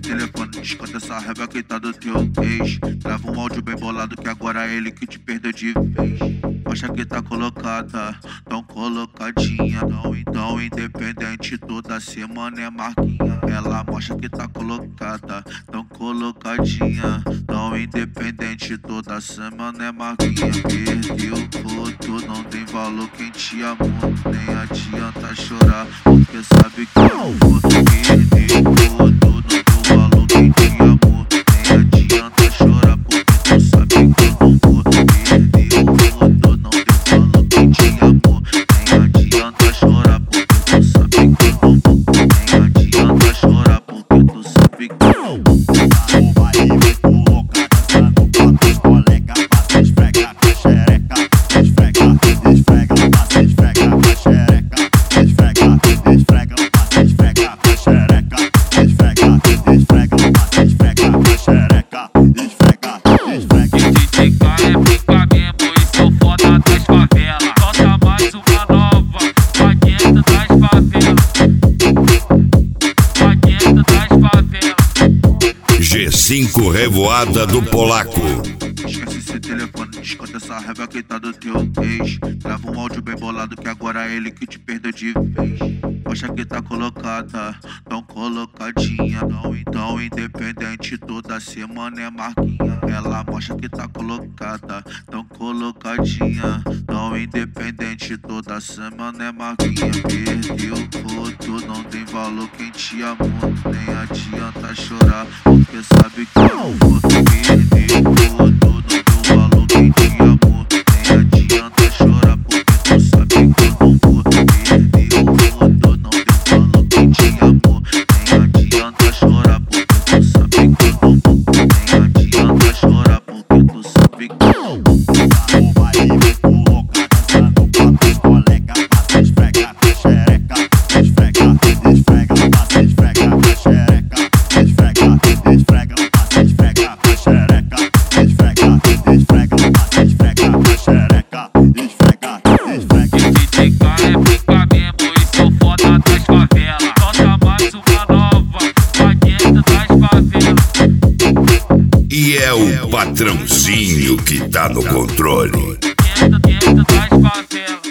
telefone, desconta essa raiva que tá do teu ex. Grava um áudio bem bolado que agora é ele que te perdeu de vez. Mostra que tá colocada, tão colocadinha. Então independente, toda semana é marquinha. Ela mostra que tá colocada, tão colocadinha. Tão independente, toda semana é marquinha. Perdeu foto, não tem valor quem te amou. Nem adianta chorar, porque sabe que eu vou perder foto, não tem valor quem te amou. Nem adianta chorar, porque tu sabe que eu não vou perder foto, não tem valor quem te amou. Nem adianta chorar, porque tu sabe que eu não vou. Nem adianta chorar, porque tu sabe que eu não vou. G5 Revoada do Polaco. Esquece esse telefone, desconta essa raiva que tá do teu ex. Grava um áudio bem bolado que agora é ele que te perdeu de vez. Mostra que tá colocada, tão colocadinha. Então independente, toda semana é marquinha. Ela mostra que tá colocada, tão colocadinha. Tão independente, toda semana é marquinha. Perdeu foto, não tem valor quem te amou. Nem adianta chorar, porque sabe que eu não vou perder foto, não tem valor quem te amou. Nem adianta chorar, porque tu sabe que eu não vou perder foto, não tem valor quem te amou. Nem adianta chorar, porque tu sabe que eu não vou. Nem adianta chorar, porque tu sabe que eu não vou. E é o patrãozinho que tá no controle. Dentro das favelas.